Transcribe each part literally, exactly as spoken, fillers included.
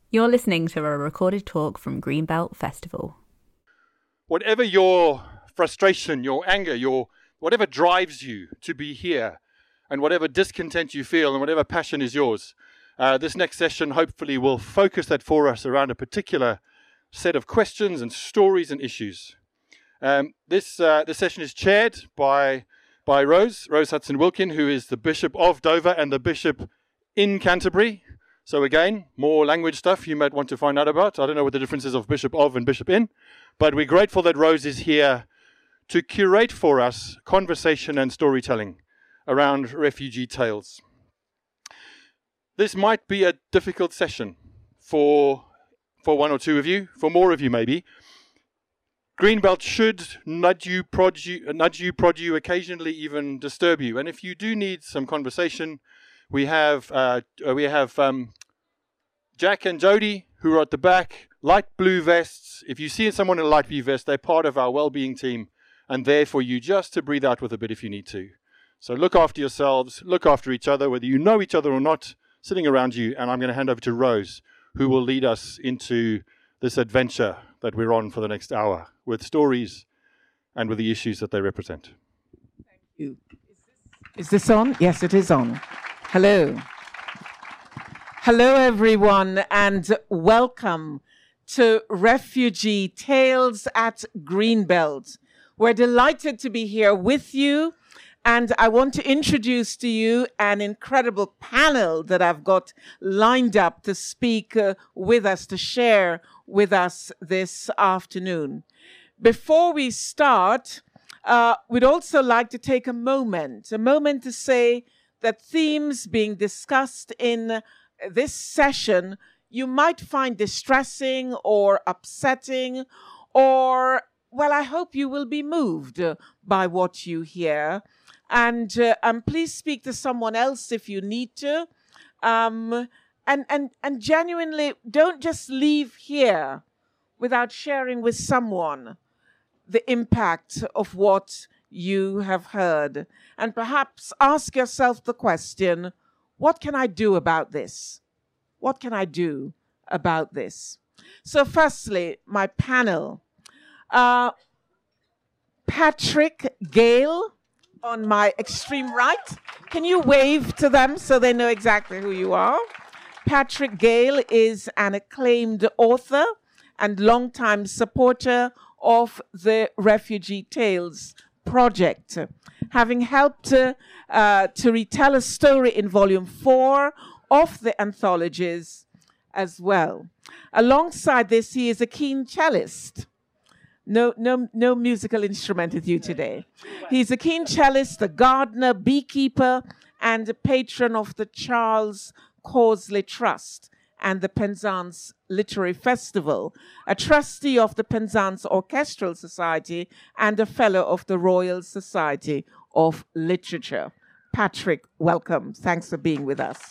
You're listening to a recorded talk from Greenbelt Festival. Whatever your frustration, your anger, your whatever drives you to be here, and whatever discontent you feel, and whatever passion is yours, uh, this next session hopefully will focus that for us around a particular set of questions and stories and issues. Um, this uh, this session is chaired by by Rose, Rose Hudson-Wilkin, who is the Bishop of Dover and the Bishop in Canterbury. So again, more language stuff you might want to find out about. I don't know what the difference is of Bishop of and Bishop in, but we're grateful that Rose is here to curate for us conversation and storytelling around refugee tales. This might be a difficult session for, for one or two of you, for more of you maybe. Greenbelt should nudge you, prod you, nudge you, prod you, occasionally even disturb you. And if you do need some conversation, we have uh, we have um, Jack and Jody, who are at the back, light blue vests. If you see someone in a light blue vest, they're part of our well-being team and there for you just to breathe out with a bit if you need to. So look after yourselves, look after each other, whether you know each other or not, sitting around you. And I'm going to hand over to Rose, who will lead us into this adventure that we're on for the next hour with stories and with the issues that they represent. Thank you. Is this on? Yes, it is on. Hello. Hello, everyone, and welcome to Refugee Tales at Greenbelt. We're delighted to be here with you, and I want to introduce to you an incredible panel that I've got lined up to speak uh, with us, to share with us this afternoon. Before we start, uh, we'd also like to take a moment, a moment to say that themes being discussed in this session you might find distressing or upsetting, or, well, I hope you will be moved by what you hear. And, uh, and please speak to someone else if you need to. Um, and, and, and genuinely, don't just leave here without sharing with someone the impact of what you have heard. And perhaps ask yourself the question, what can I do about this? What can I do about this? So firstly, my panel. Uh, Patrick Gale on my extreme right. Can you wave to them so they know exactly who you are? Patrick Gale is an acclaimed author and longtime supporter of the Refugee Tales project, having helped uh, uh, to retell a story in volume four of the anthologies as well. Alongside this, he is a keen cellist. No, no, no musical instrument with you today. He's a keen cellist, a gardener, beekeeper, and a patron of the Charles Causley Trust and the Penzance Literary Festival, a trustee of the Penzance Orchestral Society, and a fellow of the Royal Society of Literature. Patrick, welcome. Thanks for being with us.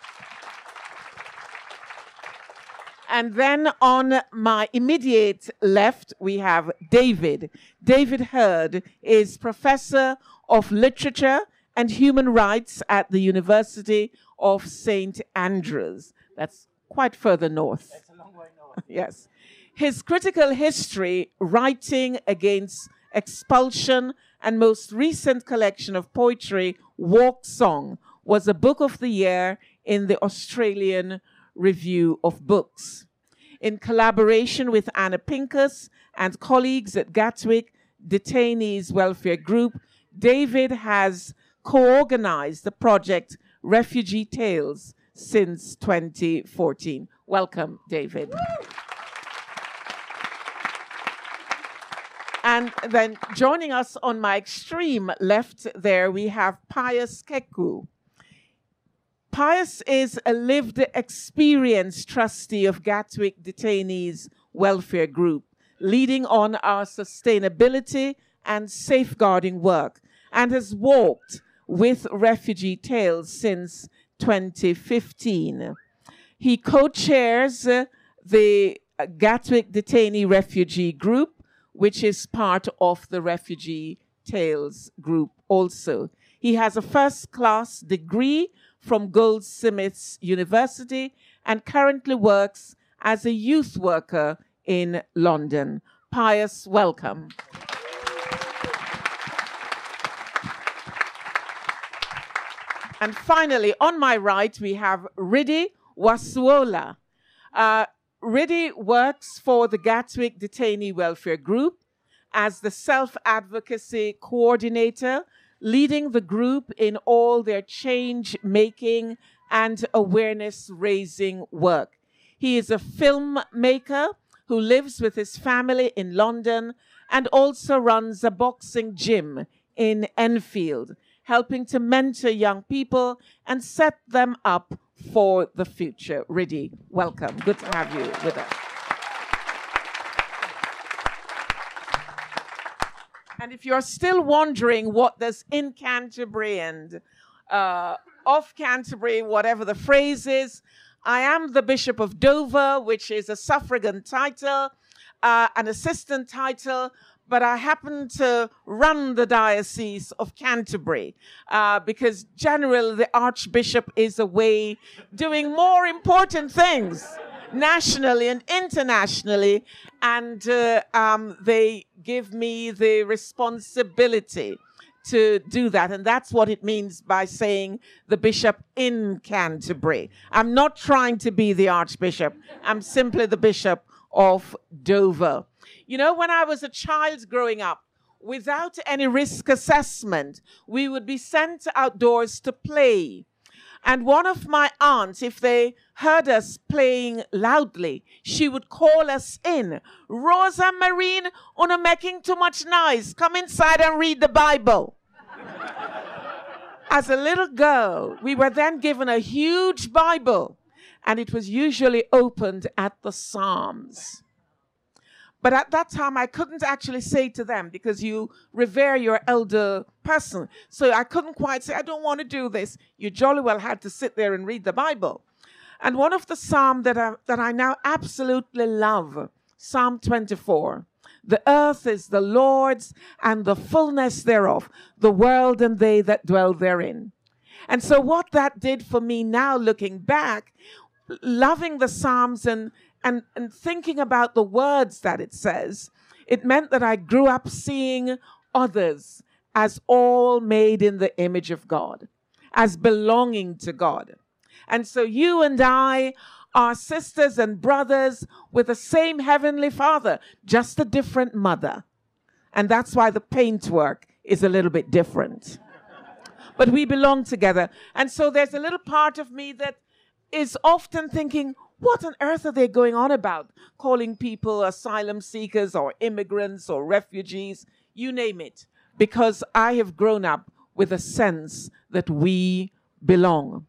And then on my immediate left, we have David. David Hurd is Professor of Literature and Human Rights at the University of Saint Andrews. That's quite further north. That's a long way north. Yes. His critical history, writing against expulsion, and most recent collection of poetry, Walk Song, was a book of the year in the Australian Review of Books. In collaboration with Anna Pincus and colleagues at Gatwick Detainees Welfare Group, David has co-organized the project Refugee Tales since twenty fourteen. Welcome, David. And then joining us on my extreme left there, we have Pius Keku. Pius is a lived experience trustee of Gatwick Detainees Welfare Group, leading on our sustainability and safeguarding work, and has walked with Refugee Tales since twenty fifteen. He co-chairs uh, the Gatwick Detainee Refugee Group, which is part of the Refugee Tales Group also. He has a first-class degree from Goldsmiths University and currently works as a youth worker in London. Pius, welcome. And finally, on my right, we have Riddhi Wasuola. Uh, Riddhi works for the Gatwick Detainee Welfare Group as the self-advocacy coordinator, leading the group in all their change-making and awareness-raising work. He is a filmmaker who lives with his family in London and also runs a boxing gym in Enfield, helping to mentor young people and set them up for the future. Riddhi, welcome. Good to have you with us. And if you're still wondering what does in Canterbury and uh, off Canterbury, whatever the phrase is, I am the Bishop of Dover, which is a suffragan title, uh, an assistant title, but I happen to run the Diocese of Canterbury uh, because generally the Archbishop is away doing more important things nationally and internationally, and uh, um, they give me the responsibility to do that. And that's what it means by saying the Bishop in Canterbury. I'm not trying to be the Archbishop. I'm simply the Bishop of Dover. You know, when I was a child growing up, without any risk assessment, we would be sent outdoors to play. And one of my aunts, if they heard us playing loudly, she would call us in. Rosa Marine, you're making too much noise. Come inside and read the Bible. As a little girl, we were then given a huge Bible, and it was usually opened at the Psalms. But at that time, I couldn't actually say to them, because you revere your elder person. So I couldn't quite say, I don't want to do this. You jolly well had to sit there and read the Bible. And one of the Psalms that I, that I now absolutely love, Psalm twenty-four. The earth is the Lord's and the fullness thereof, the world and they that dwell therein. And so what that did for me now, looking back, loving the Psalms and And, and thinking about the words that it says, it meant that I grew up seeing others as all made in the image of God, as belonging to God. And so you and I are sisters and brothers with the same Heavenly Father, just a different mother. And that's why the paintwork is a little bit different. But we belong together. And so there's a little part of me that is often thinking, what on earth are they going on about? Calling people asylum seekers or immigrants or refugees, you name it. Because I have grown up with a sense that we belong.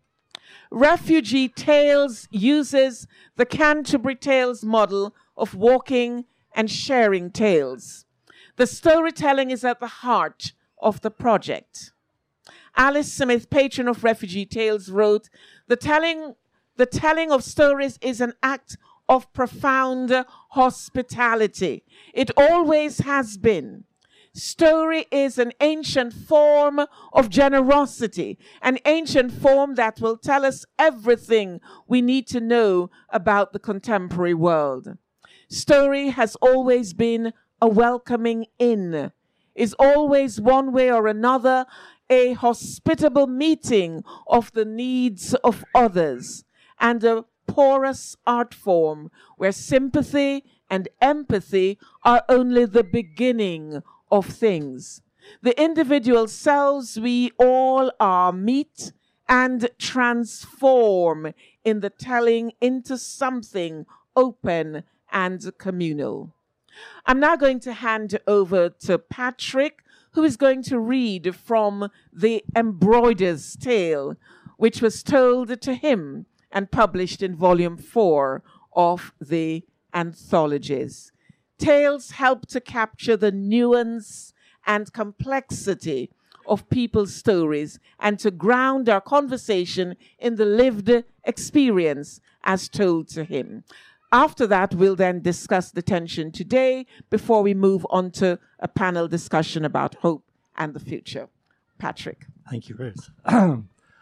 Refugee Tales uses the Canterbury Tales model of walking and sharing tales. The storytelling is at the heart of the project. Alice Smith, patron of Refugee Tales, wrote, the telling The telling of stories is an act of profound hospitality. It always has been. Story is an ancient form of generosity, an ancient form that will tell us everything we need to know about the contemporary world. Story has always been a welcoming in, is always one way or another a hospitable meeting of the needs of others, and a porous art form where sympathy and empathy are only the beginning of things. The individual selves we all are meet and transform in the telling into something open and communal. I'm now going to hand over to Patrick, who is going to read from The Embroider's Tale, which was told to him and published in volume four of the anthologies. Tales help to capture the nuance and complexity of people's stories and to ground our conversation in the lived experience as told to him. After that, we'll then discuss the tension today before we move on to a panel discussion about hope and the future. Patrick. Thank you, Ruth.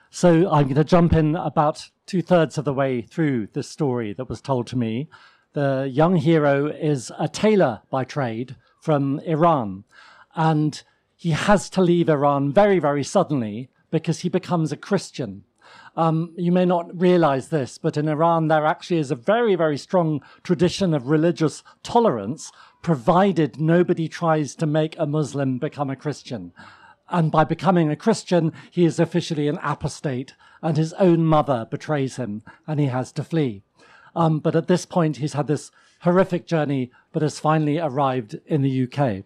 So I'm going to jump in about two-thirds of the way through this story that was told to me. The young hero is a tailor by trade from Iran, and he has to leave Iran very, very suddenly because he becomes a Christian. Um, you may not realize this, but in Iran there actually is a very, very strong tradition of religious tolerance, provided nobody tries to make a Muslim become a Christian. And by becoming a Christian, he is officially an apostate, and his own mother betrays him, and he has to flee. Um, but at this point, he's had this horrific journey, but has finally arrived in the U K.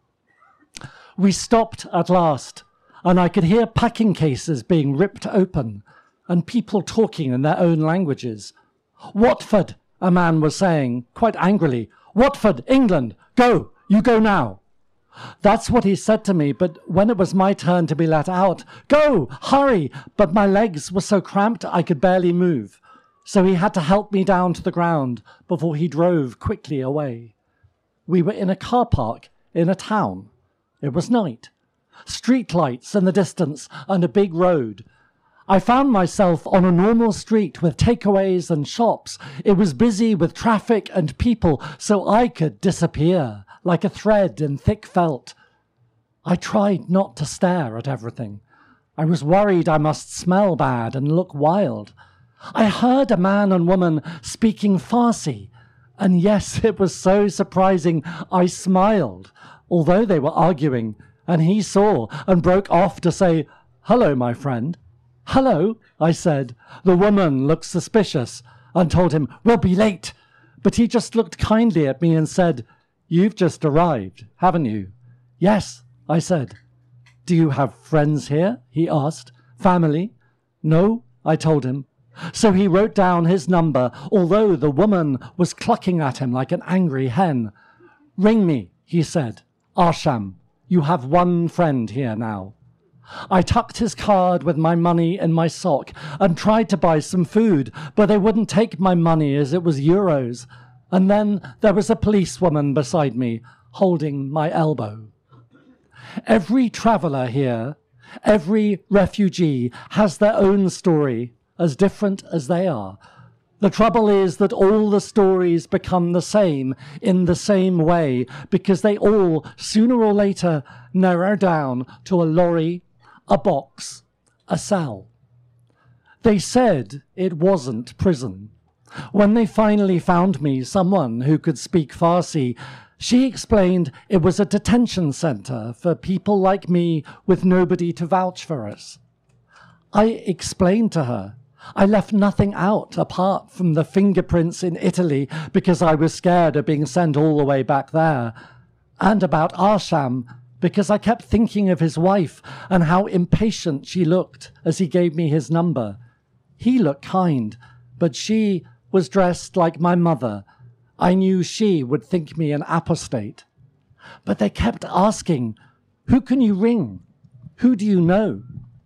We stopped at last, and I could hear packing cases being ripped open, and people talking in their own languages. "Watford," a man was saying, quite angrily. "Watford, England, go, you go now." That's what he said to me, but when it was my turn to be let out, "Go, hurry," but my legs were so cramped I could barely move. So he had to help me down to the ground before he drove quickly away. We were in a car park in a town. It was night. Street lights in the distance and a big road. I found myself on a normal street with takeaways and shops. It was busy with traffic and people, so I could disappear like a thread in thick felt. I tried not to stare at everything. I was worried I must smell bad and look wild. I heard a man and woman speaking Farsi, and yes, it was so surprising I smiled, although they were arguing, and he saw and broke off to say, "Hello, my friend." "Hello," I said. The woman looked suspicious and told him, "We'll be late." But he just looked kindly at me and said, "You've just arrived, haven't you?" "Yes," I said. "Do you have friends here?" he asked. "Family?" "No," I told him. So he wrote down his number, although the woman was clucking at him like an angry hen. "Ring me," he said. "Arsham, you have one friend here now." I tucked his card with my money in my sock and tried to buy some food, but they wouldn't take my money as it was euros. And then there was a policewoman beside me, holding my elbow. Every traveller here, every refugee has their own story, as different as they are. The trouble is that all the stories become the same in the same way, because they all, sooner or later, narrow down to a lorry, a box, a cell. They said it wasn't prison. When they finally found me someone who could speak Farsi, she explained it was a detention centre for people like me with nobody to vouch for us. I explained to her I left nothing out apart from the fingerprints in Italy because I was scared of being sent all the way back there, and about Arsham because I kept thinking of his wife and how impatient she looked as he gave me his number. He looked kind, but she was dressed like my mother. I knew she would think me an apostate. But they kept asking, "Who can you ring? Who do you know?"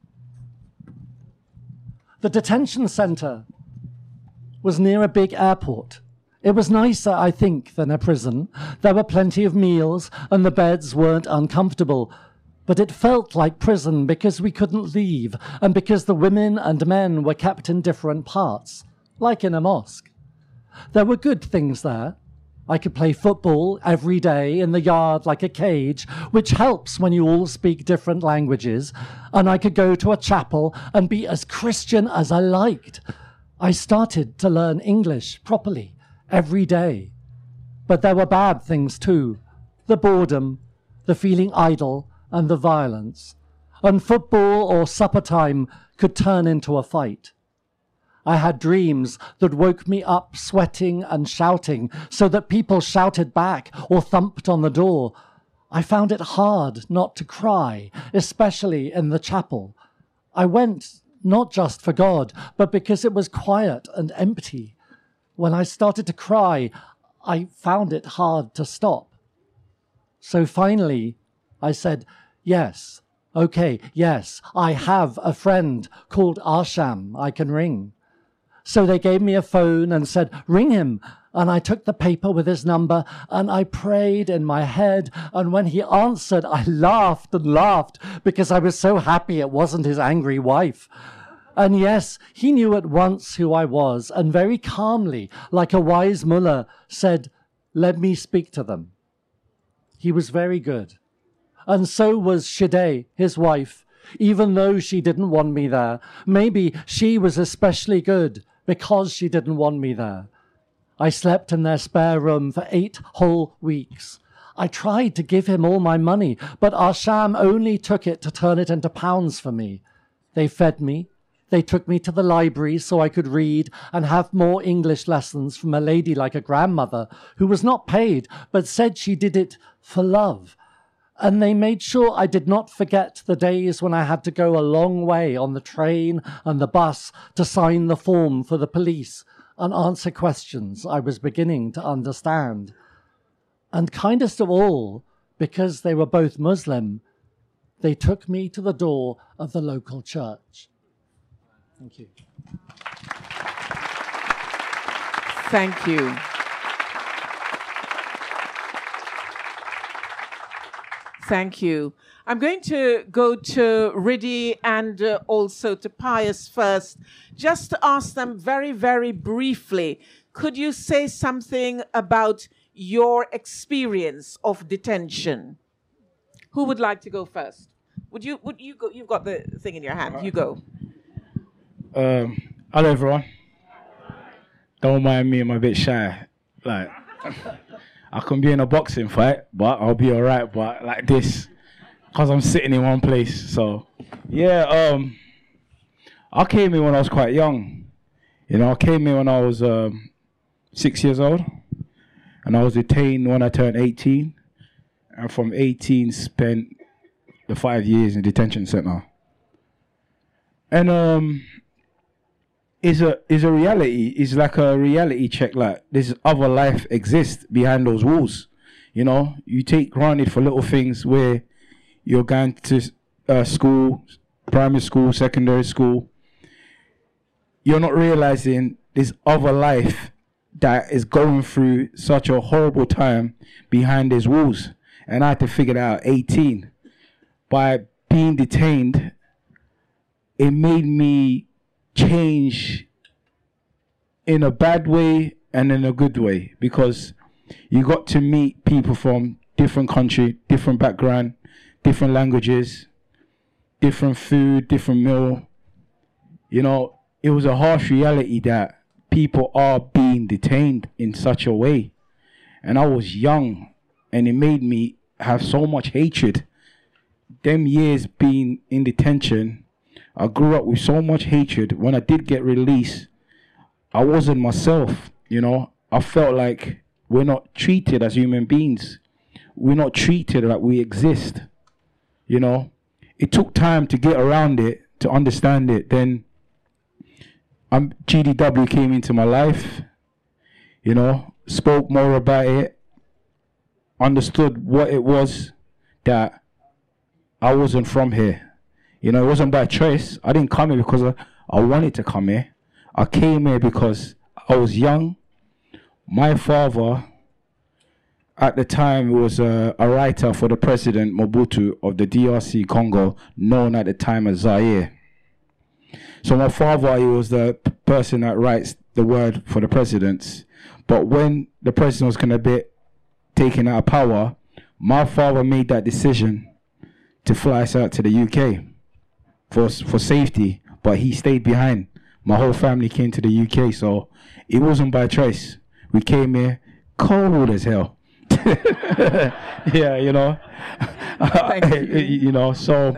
The detention centre was near a big airport. It was nicer, I think, than a prison. There were plenty of meals, and the beds weren't uncomfortable. But it felt like prison because we couldn't leave, and because the women and men were kept in different parts, like in a mosque. There were good things there. I could play football every day in the yard like a cage, which helps when you all speak different languages, and I could go to a chapel and be as Christian as I liked. I started to learn English properly every day. But there were bad things too, the boredom, the feeling idle, and the violence. And football or supper time could turn into a fight. I had dreams that woke me up sweating and shouting so that people shouted back or thumped on the door. I found it hard not to cry, especially in the chapel. I went not just for God, but because it was quiet and empty. When I started to cry, I found it hard to stop. So finally, I said, yes, okay, yes, I have a friend called Arsham I can ring. So they gave me a phone and said, ring him. And I took the paper with his number and I prayed in my head. And when he answered, I laughed and laughed because I was so happy it wasn't his angry wife. And yes, he knew at once who I was, and very calmly, like a wise mullah, said, "Let me speak to them." He was very good. And so was Shide, his wife, even though she didn't want me there. Maybe she was especially good because she didn't want me there. I slept in their spare room for eight whole weeks. I tried to give him all my money, but Arsham only took it to turn it into pounds for me. They fed me. They took me to the library so I could read and have more English lessons from a lady like a grandmother who was not paid, but said she did it for love. And they made sure I did not forget the days when I had to go a long way on the train and the bus to sign the form for the police and answer questions I was beginning to understand. And kindest of all, because they were both Muslim, they took me to the door of the local church. Thank you. Thank you. Thank you. I'm going to go to Riddy and uh, also to Pius first, just to ask them very, very briefly, could you say something about your experience of detention? Who would like to go first? Would you, would you go? You've got the thing in your hand. You go. Um, hello, everyone. Don't mind me, I'm a bit shy. Like, I can be in a boxing fight, but I'll be all right. But like this, because I'm sitting in one place. So, yeah, um, I came in when I was quite young. You know, I came in when I was um, six years old. And I was detained when I turned eighteen. And from eighteen, spent the five years in detention center. And um, is a is a reality. It's like a reality check. Like this other life exists behind those walls. You know, you take granted for little things where you're going to uh, school, primary school, secondary school. You're not realizing this other life that is going through such a horrible time behind these walls. And I had to figure it out at eighteen. By being detained, it made me change in a bad way and in a good way, because you got to meet people from different country, different background, different languages, different food, different meal. You know, it was a harsh reality that people are being detained in such a way. And I was young, and it made me have so much hatred. Them years being in detention, I grew up with so much hatred. When I did get released, I wasn't myself, you know. I felt like we're not treated as human beings. We're not treated like we exist, you know. It took time to get around it, to understand it. Then um, G D W came into my life, you know, spoke more about it, understood what it was that I wasn't from here. You know, it wasn't by choice. I didn't come here because I, I wanted to come here. I came here because I was young. My father, at the time, was a, a writer for the president, Mobutu, of the D R C Congo, known at the time as Zaire. So my father, he was the p- person that writes the word for the presidents. But when the president was going to be taken out of power, my father made that decision to fly us out to the U K for for safety, but he stayed behind. My whole family came to the U K, so it wasn't by choice. We came here cold as hell. Yeah, you know. you. you know, so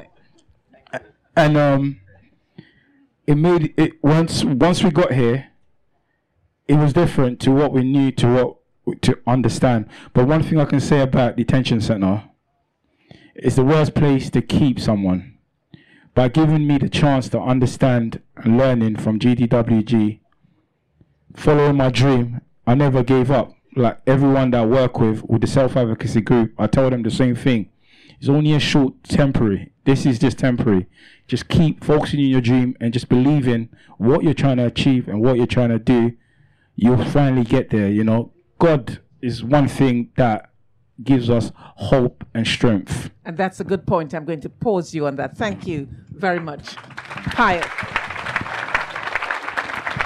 and um it made it once once we got here, it was different to what we knew, to what to understand. But one thing I can say about detention center, it's the worst place to keep someone. By giving me the chance to understand and learning from G D W G, following my dream, I never gave up. Like everyone that I work with, with the self-advocacy group, I tell them the same thing. It's only a short temporary. This is just temporary. Just keep focusing on your dream and just believing what you're trying to achieve and what you're trying to do. You'll finally get there, you know. God is one thing that gives us hope and strength. And that's a good point. I'm going to pause you on that. Thank you very much. Pius.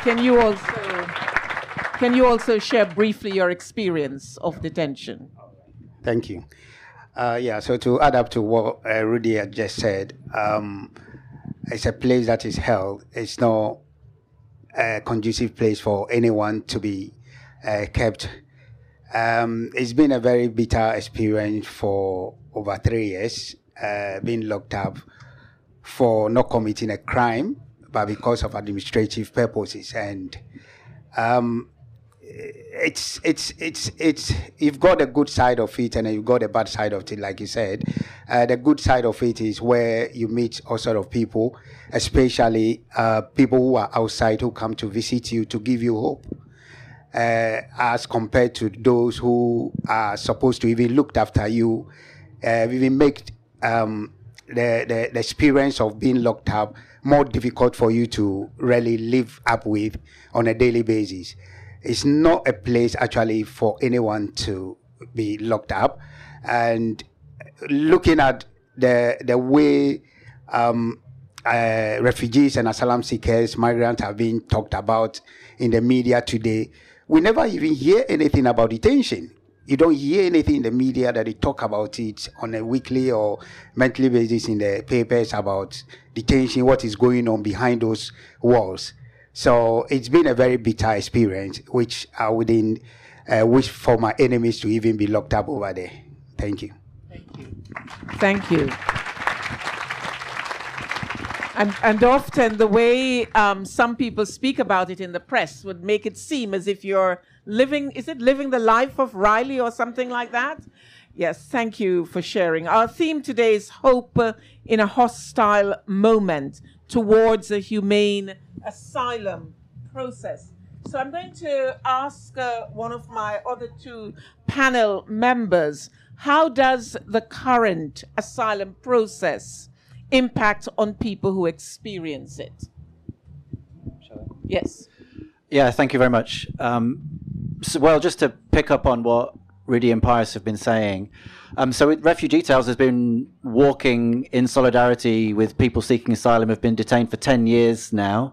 can you also can you also share briefly your experience of detention? Thank you. Uh, yeah, so to add up to what uh, Rudy had just said, um, it's a place that is held. It's not a conducive place for anyone to be uh, kept. Um, it's been a very bitter experience for over three years, uh, being locked up for not committing a crime, but because of administrative purposes. And um, it's it's it's it's you've got a good side of it and you've got a bad side of it, like you said. Uh, the good side of it is where you meet all sort of people, especially uh, people who are outside who come to visit you to give you hope, uh, as compared to those who are supposed to even look after you, uh, even make um, the, the the experience of being locked up more difficult for you to really live up with on a daily basis. It's not a place actually for anyone to be locked up. And looking at the the way um, uh, refugees and asylum seekers, migrants have been talked about in the media today, we never even hear anything about detention. You don't hear anything in the media that they talk about it on a weekly or monthly basis in the papers about detention, what is going on behind those walls. So it's been a very bitter experience, which I wouldn't uh, wish for my enemies to even be locked up over there. Thank you. Thank you. Thank you. And, and often the way um, some people speak about it in the press would make it seem as if you're living, is it living the life of Riley or something like that? Yes, thank you for sharing. Our theme today is hope uh, in a hostile moment towards a humane asylum process. So I'm going to ask uh, one of my other two panel members, how does the current asylum process impact on people who experience it? Yes. Yeah, thank you very much. Um, so, well, just to pick up on what Rudy and Pius have been saying, um, so it, Refugee Tales has been walking in solidarity with people seeking asylum, have been detained for ten years now.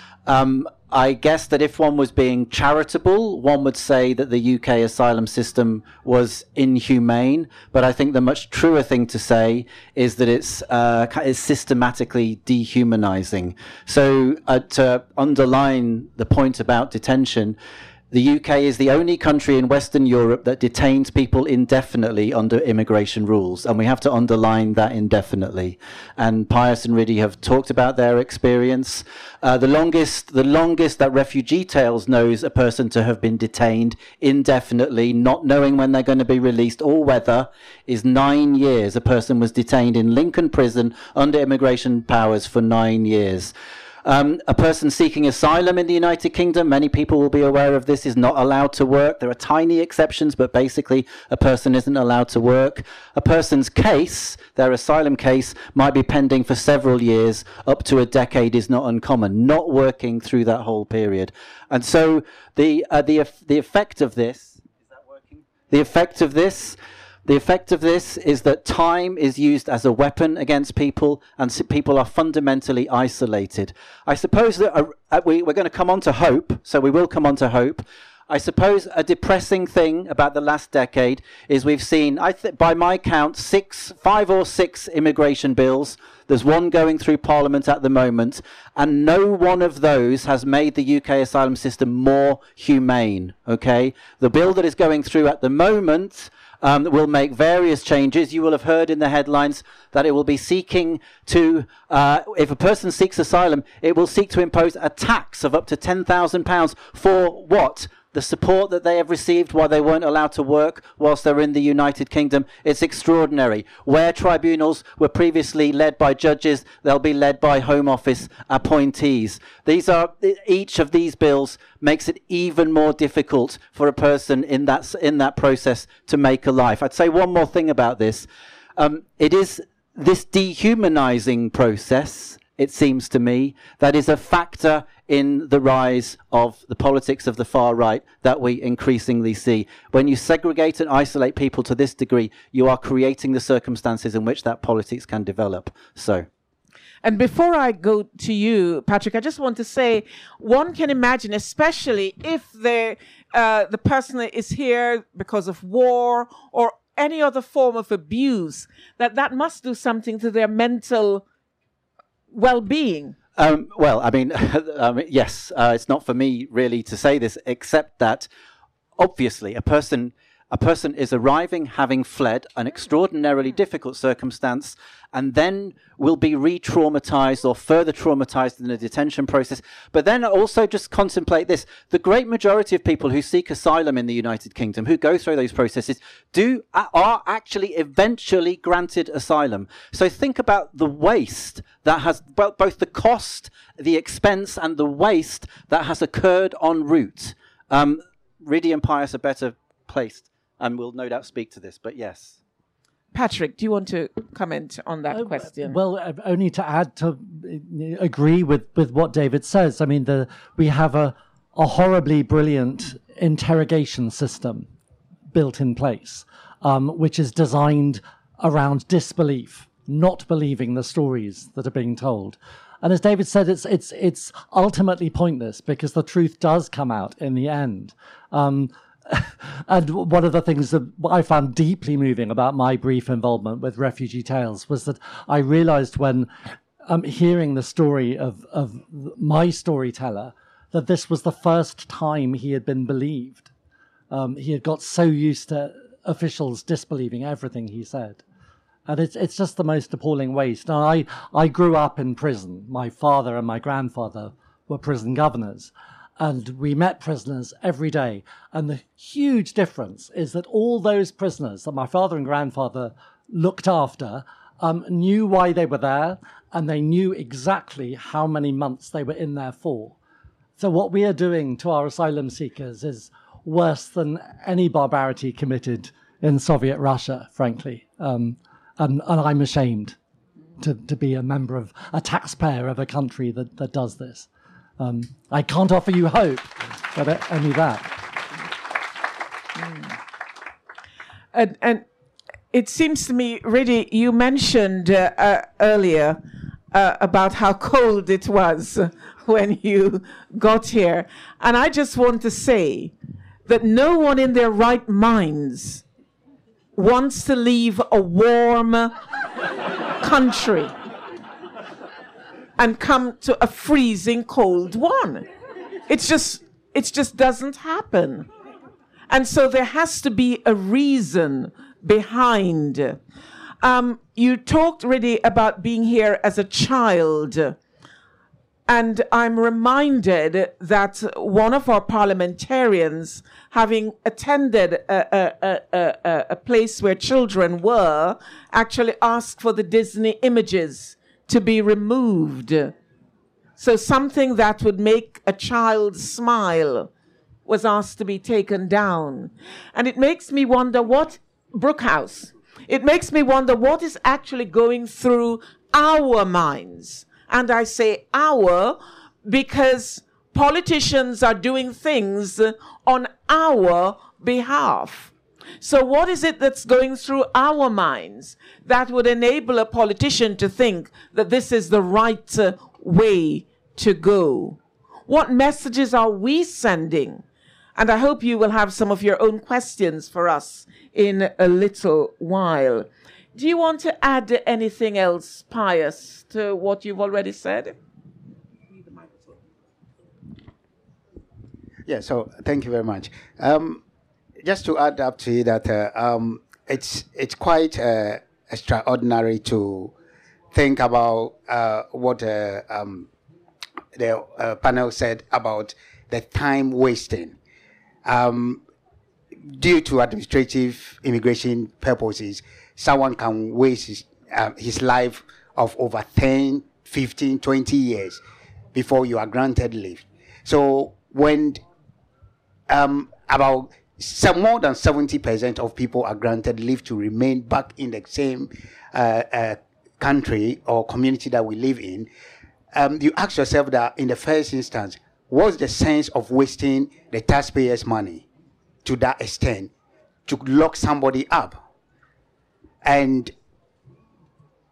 Um, I guess that if one was being charitable, one would say that the U K asylum system was inhumane. But I think the much truer thing to say is that it's uh, is systematically dehumanizing. So uh, to underline the point about detention, the U K is the only country in Western Europe that detains people indefinitely under immigration rules, and we have to underline that indefinitely. And Pius and Rudy have talked about their experience. Uh, the longest, the longest that Refugee Tales knows a person to have been detained indefinitely, not knowing when they're going to be released or whether, is nine years. A person was detained in Lincoln Prison under immigration powers for nine years. Um, a person seeking asylum in the United Kingdom, many people will be aware of this, is not allowed to work. There are tiny exceptions, but basically a person isn't allowed to work. A person's case, their asylum case, might be pending for several years. Up to a decade is not uncommon, not working through that whole period. And so the, uh, the, the effect of this, is that working? The effect of this The effect of this is that time is used as a weapon against people, and people are fundamentally isolated. I suppose that uh, we, we're going to come on to hope, so we will come on to hope. I suppose a depressing thing about the last decade is we've seen, I th- by my count, six, five or six immigration bills. There's one going through Parliament at the moment, and no one of those has made the U K asylum system more humane, okay? The bill that is going through at the moment Um, will make various changes. You will have heard in the headlines that it will be seeking to, uh, if a person seeks asylum, it will seek to impose a tax of up to ten thousand pounds for what? The support that they have received while they weren't allowed to work whilst they're in the United Kingdom. It's extraordinary. Where tribunals were previously led by judges, they'll be led by Home Office appointees. These are, each of these bills makes it even more difficult for a person in that, in that process to make a life. I'd say one more thing about this. Um, it is this dehumanizing process, it seems to me, that is a factor in the rise of the politics of the far right that we increasingly see. When you segregate and isolate people to this degree, you are creating the circumstances in which that politics can develop. So, And before I go to you, Patrick, I just want to say, one can imagine, especially if the uh, the person is here because of war or any other form of abuse, that that must do something to their mental well-being. Um, well, I mean, um, yes, uh, it's not for me really to say this, except that obviously a person a person is arriving having fled an extraordinarily difficult circumstance and then will be re-traumatized or further traumatized in the detention process. But then also just contemplate this. The great majority of people who seek asylum in the United Kingdom, who go through those processes, do are actually eventually granted asylum. So think about the waste that has, both the cost, the expense and the waste that has occurred en route. Um, Ridi and Pius are better placed and will no doubt speak to this, but yes. Patrick, do you want to comment on that uh, question? Well, uh, only to add to uh, agree with, with what David says. I mean, the we have a, a horribly brilliant interrogation system built in place, um, which is designed around disbelief, not believing the stories that are being told. And as David said, it's it's it's ultimately pointless because the truth does come out in the end. Um, and one of the things that I found deeply moving about my brief involvement with Refugee Tales was that I realized when um, hearing the story of, of my storyteller, that this was the first time he had been believed. Um, he had got so used to officials disbelieving everything he said. And it's it's just the most appalling waste. Now, I, I grew up in prison. My father and my grandfather were prison governors. And we met prisoners every day. And the huge difference is that all those prisoners that my father and grandfather looked after um, knew why they were there, and they knew exactly how many months they were in there for. So what we are doing to our asylum seekers is worse than any barbarity committed in Soviet Russia, frankly. Um, and, and I'm ashamed to, to be a member of, a taxpayer of a country that, that does this. Um, I can't offer you hope, but only that. Mm. And, and it seems to me, Ridi, you mentioned uh, uh, earlier uh, about how cold it was when you got here. And I just want to say that no one in their right minds wants to leave a warm country and come to a freezing cold one. It's just, it just doesn't happen. And so there has to be a reason behind. Um, you talked really about being here as a child. And I'm reminded that one of our parliamentarians, having attended a, a, a, a, a place where children were, actually asked for the Disney images to be removed. So something that would make a child smile was asked to be taken down. And it makes me wonder what, Brookhouse, it makes me wonder what is actually going through our minds. And I say our because politicians are doing things on our behalf. So what is it that's going through our minds that would enable a politician to think that this is the right uh, way to go? What messages are we sending? And I hope you will have some of your own questions for us in a little while. Do you want to add anything else, Pius, to what you've already said? Yeah, so thank you very much. Um, Just to add up to that, uh, um, it's it's quite uh, extraordinary to think about uh, what uh, um, the uh, panel said about the time wasting. Um, due to administrative immigration purposes, someone can waste his, uh, his life of over ten, fifteen, twenty years before you are granted leave. So when um, about some more than seventy percent of people are granted leave to remain back in the same uh, uh, country or community that we live in, um, you ask yourself that in the first instance, what's the sense of wasting the taxpayers' money to that extent to lock somebody up? And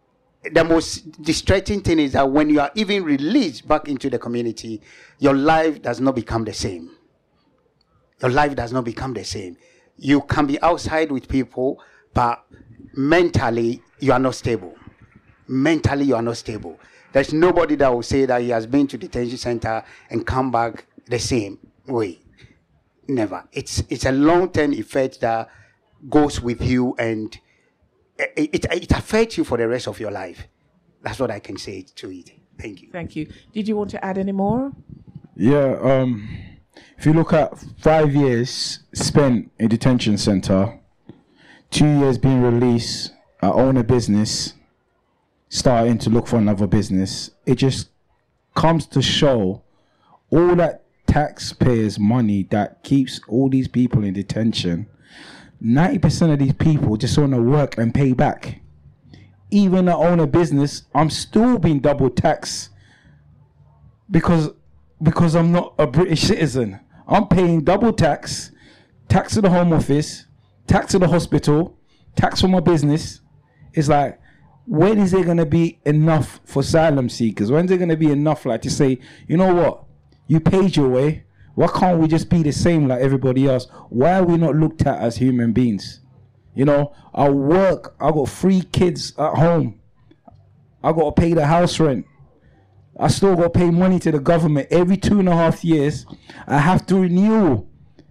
the most distressing thing is that when you are even released back into the community, your life does not become the same. Your life does not become the same. You can be outside with people, but mentally, you are not stable. Mentally, you are not stable. There's nobody that will say that he has been to detention center and come back the same way. Never. It's it's a long-term effect that goes with you, and it, it, it affects you for the rest of your life. That's what I can say to it. Thank you. Thank you. Did you want to add any more? Yeah, um, if you look at five years spent in detention center, two years being released, I own a business, starting to look for another business, it just comes to show all that taxpayers' money that keeps all these people in detention. ninety percent of these people just want to work and pay back. Even I own a business, I'm still being double taxed because because I'm not a British citizen. I'm paying double tax, tax to the Home Office, tax to the hospital, tax for my business. It's like, when is there going to be enough for asylum seekers? When is there going to be enough, like, to say, you know what, you paid your way, why can't we just be the same like everybody else? Why are we not looked at as human beings? You know, I work, I got three kids at home, I got to pay the house rent, I still got to pay money to the government every two and a half years. I have to renew.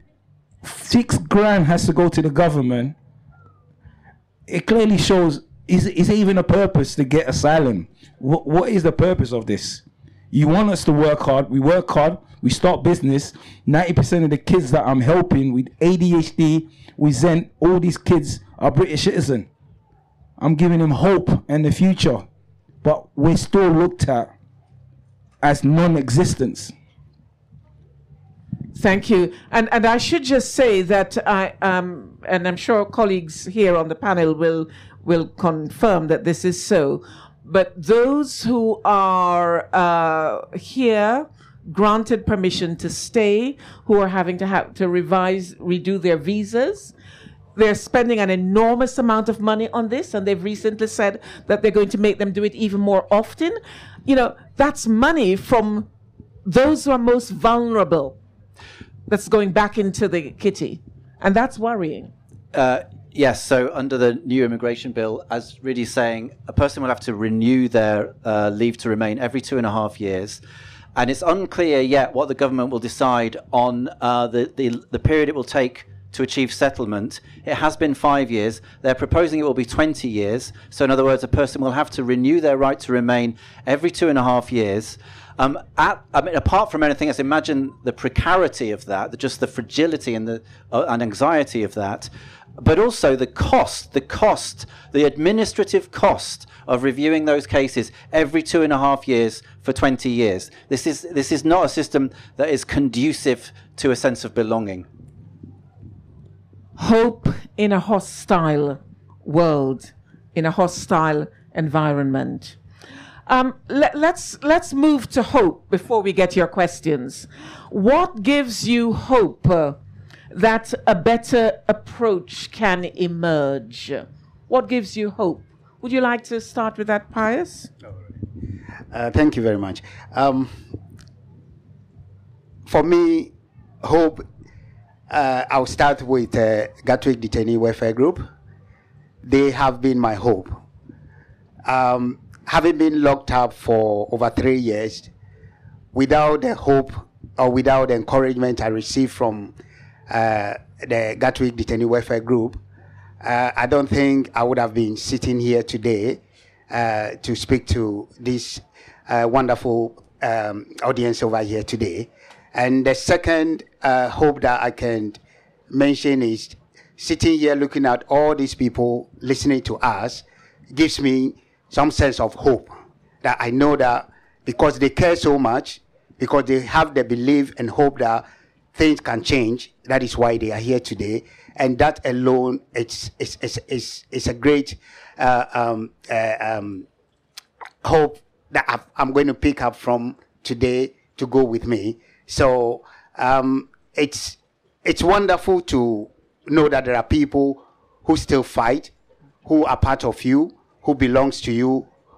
Six grand has to go to the government. It clearly shows, is, is there even a purpose to get asylum? What, what is the purpose of this? You want us to work hard, we work hard, we start business. ninety percent of the kids that I'm helping with A D H D, with Zen, all these kids are British citizens. I'm giving them hope and the future, but we're still looked at as non-existence. Thank you. And and I should just say that I um and I'm sure colleagues here on the panel will will confirm that this is so. But those who are uh, here, granted permission to stay, who are having to have to revise, redo their visas, they're spending an enormous amount of money on this, and they've recently said that they're going to make them do it even more often. You know, that's money from those who are most vulnerable that's going back into the kitty, and that's worrying. Uh, yes, so under the new immigration bill, as Rudy's saying, a person will have to renew their uh, leave to remain every two and a half years. And it's unclear yet what the government will decide on uh, the, the, the period it will take to achieve settlement. It has been five years. They're proposing it will be twenty years. So in other words, a person will have to renew their right to remain every two and a half years. Um, at, I mean, apart from anything else, imagine the precarity of that, the, just the fragility and the uh, and anxiety of that, but also the cost, the cost, the administrative cost of reviewing those cases every two and a half years for twenty years. This is this is not a system that is conducive to a sense of belonging. Hope in a hostile world, in a hostile environment. Um, let, let's let's move to hope before we get your questions. What gives you hope uh, that a better approach can emerge? What gives you hope? Would you like to start with that, Pius? Uh, thank you very much. Um, for me, hope, uh, I'll start with uh, Gatwick Detainee Welfare Group. They have been my hope. Um, having been locked up for over three years, without the hope or without the encouragement I received from uh, the Gatwick Detainee Welfare Group, uh, I don't think I would have been sitting here today uh, to speak to this uh, wonderful um, audience over here today. And the second uh, hope that I can mention is sitting here looking at all these people listening to us gives me some sense of hope, that I know that because they care so much, because they have the belief and hope that things can change, that is why they are here today. And that alone, it's it's it's it's, it's a great uh, um, uh, um, hope that I'm going to pick up from today to go with me. So um, it's it's wonderful to know that there are people who still fight, who are part of you, who belongs to you,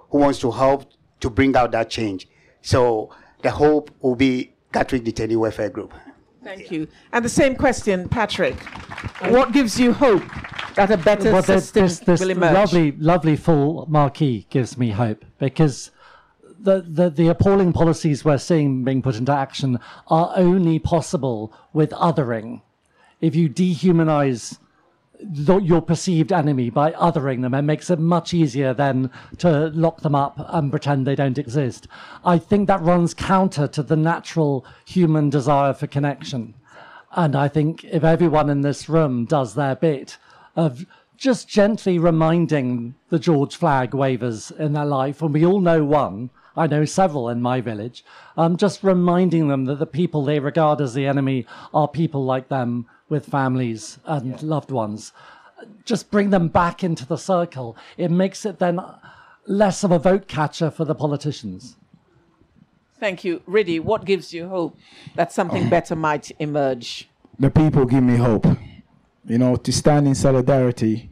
who wants to help to bring out that change. So the hope will be Gatwick Detainee Welfare Group. Thank you. And the same question, Patrick. What gives you hope that a better Well, this, system this, this will emerge? lovely, lovely full marquee gives me hope, because the, the, the appalling policies we're seeing being put into action are only possible with othering. If you dehumanize the, your perceived enemy by othering them, it makes it much easier then to lock them up and pretend they don't exist. I think that runs counter to the natural human desire for connection. And I think if everyone in this room does their bit of just gently reminding the George flag wavers in their life, and we all know one, I know several in my village, um, just reminding them that the people they regard as the enemy are people like them with families and yeah. loved ones. Just bring them back into the circle. It makes it then less of a vote catcher for the politicians. Thank you. Riddy, what gives you hope that something better might emerge? The people give me hope. You know, to stand in solidarity,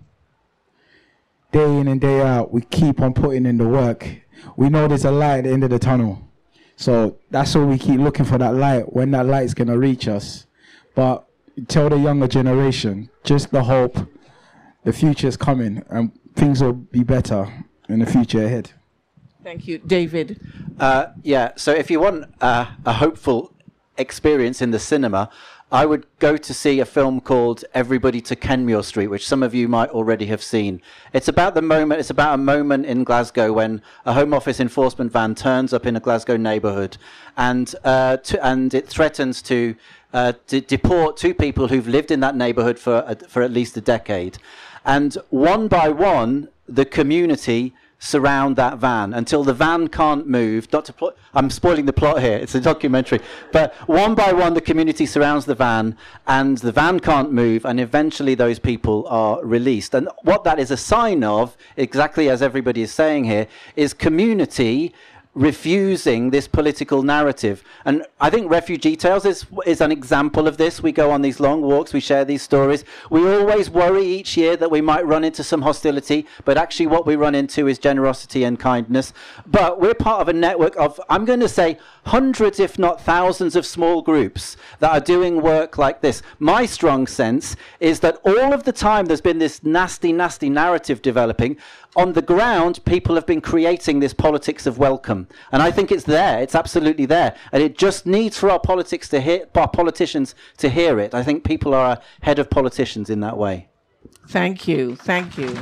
day in and day out, we keep on putting in the work. We know there's a light at the end of the tunnel. So that's why we keep looking for that light, when that light is going to reach us. But tell the younger generation, just the hope, the future is coming and things will be better in the future ahead. Thank you. David? Uh, yeah, so if you want uh, a hopeful experience in the cinema, I would go to see a film called Everybody to Kenmure Street, which some of you might already have seen. It's about the moment, it's about a moment in Glasgow when a Home Office enforcement van turns up in a Glasgow neighbourhood, and uh, to, and it threatens to uh, de- deport two people who've lived in that neighbourhood for a, for at least a decade. And one by one, the community surround that van until the van can't move. Not to pl- I'm spoiling the plot here. It's a documentary. But one by one, the community surrounds the van, and the van can't move, and eventually those people are released. And what that is a sign of, exactly as everybody is saying here, is community refusing this political narrative. And I think Refugee Tales is, is an example of this. We go on these long walks, we share these stories. We always worry each year that we might run into some hostility, but actually what we run into is generosity and kindness. But we're part of a network of, I'm going to say, hundreds, if not thousands of small groups that are doing work like this. My strong sense is that all of the time there's been this nasty, nasty narrative developing. On the ground, people have been creating this politics of welcome. And I think it's there. It's absolutely there. And it just needs for our politics to hear, our politicians to hear it. I think people are ahead of politicians in that way. Thank you. Thank you.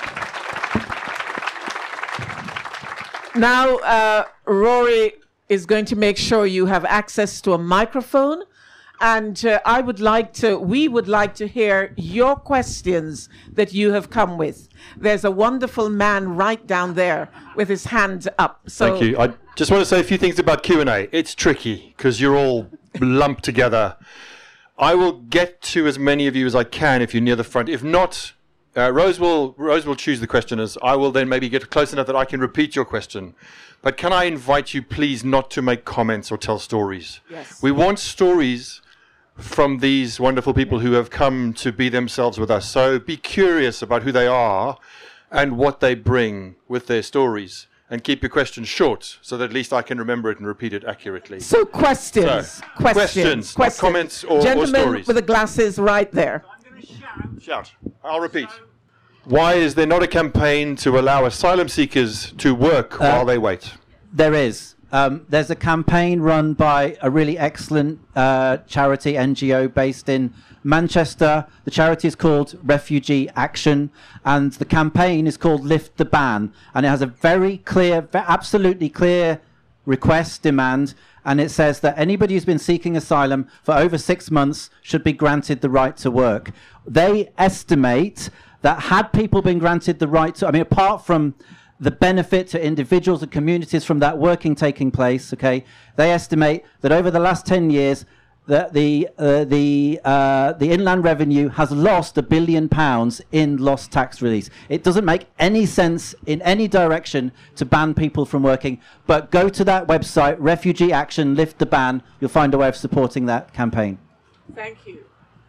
Now, uh, Rory is going to make sure you have access to a microphone. And uh, I would like to, we would like to hear your questions that you have come with. There's a wonderful man right down there with his hand up. So thank you. I just want to say a few things about Q and A. It's tricky because you're all lumped together. I will get to as many of you as I can if you're near the front. If not, uh, Rose will Rose will choose the questioners. I will then maybe get close enough that I can repeat your question. But can I invite you, please, not to make comments or tell stories? Yes. We want stories from these wonderful people who have come to be themselves with us. So be curious about who they are and what they bring with their stories. And keep your questions short so that at least I can remember it and repeat it accurately. So questions. So, questions. questions, not comments or, or stories. Gentleman with the glasses right there. I'm going to shout. Shout. I'll repeat. Why is there not a campaign to allow asylum seekers to work uh, while they wait? There is. Um, there's a campaign run by a really excellent uh, charity N G O based in Manchester. The charity is called Refugee Action, and the campaign is called Lift the Ban. And it has a very clear, absolutely clear request, demand, and it says that anybody who's been seeking asylum for over six months should be granted the right to work. They estimate that had people been granted the right to, I mean, apart from the benefit to individuals and communities from that working taking place, okay, they estimate that over the last ten years, that the uh, the uh, the inland revenue has lost a billion pounds in lost tax release. It doesn't make any sense in any direction to ban people from working. But go to that website, Refugee Action, Lift the Ban. You'll find a way of supporting that campaign. Thank you.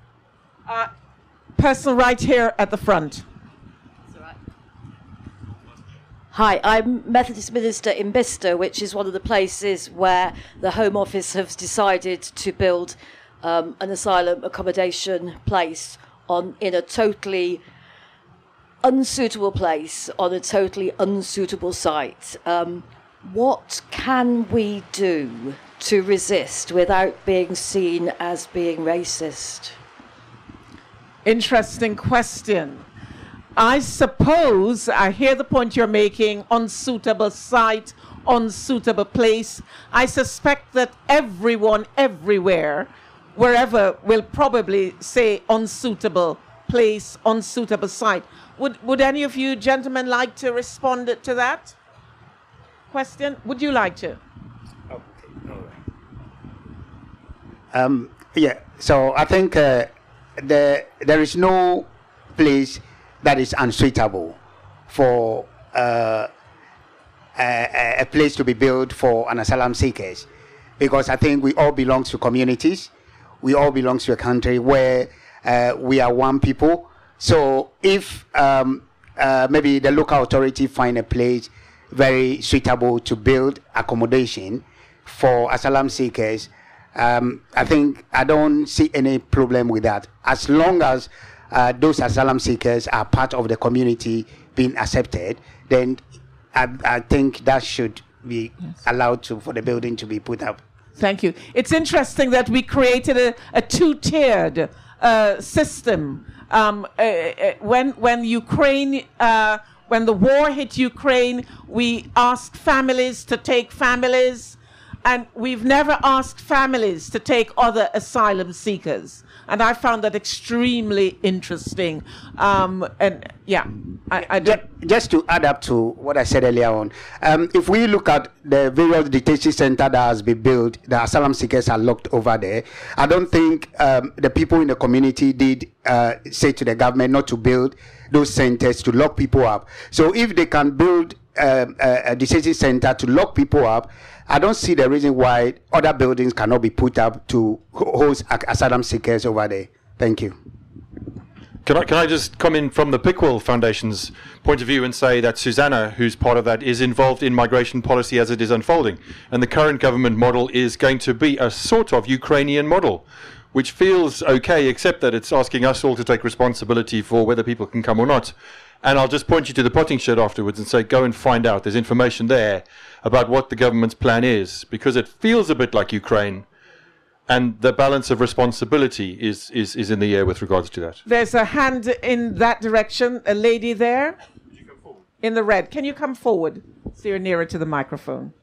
Uh, person right here at the front. Hi, I'm Methodist minister in Bicester, which is one of the places where the Home Office has decided to build um, an asylum accommodation place on in a totally unsuitable place, on a totally unsuitable site. Um, what can we do to resist without being seen as being racist? Interesting question. I suppose I hear the point you're making, unsuitable site, unsuitable place. I suspect that everyone, everywhere, wherever, will probably say unsuitable place, unsuitable site. Would, would any of you gentlemen like to respond to that question? Would you like to? Okay, all right. Um, yeah, so I think uh, the, there is no place that is unsuitable for uh, a, a place to be built for an asylum seekers, because I think we all belong to communities, we all belong to a country where uh, we are one people. So if um, uh, maybe the local authority find a place very suitable to build accommodation for asylum seekers, um, I think I don't see any problem with that, as long as Uh, those asylum seekers are part of the community being accepted, then I, I think that should be yes. allowed to for the building to be put up. Thank you. It's interesting that we created a, a two-tiered uh, system. Um, uh, uh, when when Ukraine, uh, when the war hit Ukraine, we asked families to take families, and we've never asked families to take other asylum seekers. And I found that extremely interesting. Um, and yeah, I, I just, just to add up to what I said earlier on, um, if we look at the various detention centers that has been built, the asylum seekers are locked over there. I don't think um, the people in the community did uh, say to the government not to build those centers to lock people up. So if they can build um, a, a detention center to lock people up, I don't see the reason why other buildings cannot be put up to host asylum seekers over there. Thank you. Can I, can I just come in from the Pickwell Foundation's point of view and say that Susanna, who's part of that, is involved in migration policy as it is unfolding. And the current government model is going to be a sort of Ukrainian model, which feels okay, except that it's asking us all to take responsibility for whether people can come or not. And I'll just point you to the potting shed afterwards and say, go and find out. There's information there about what the government's plan is, because it feels a bit like Ukraine, and the balance of responsibility is, is, is in the air with regards to that. There's a hand in that direction, a lady there. Could you come forward? In the red. Can you come forward so you're nearer to the microphone?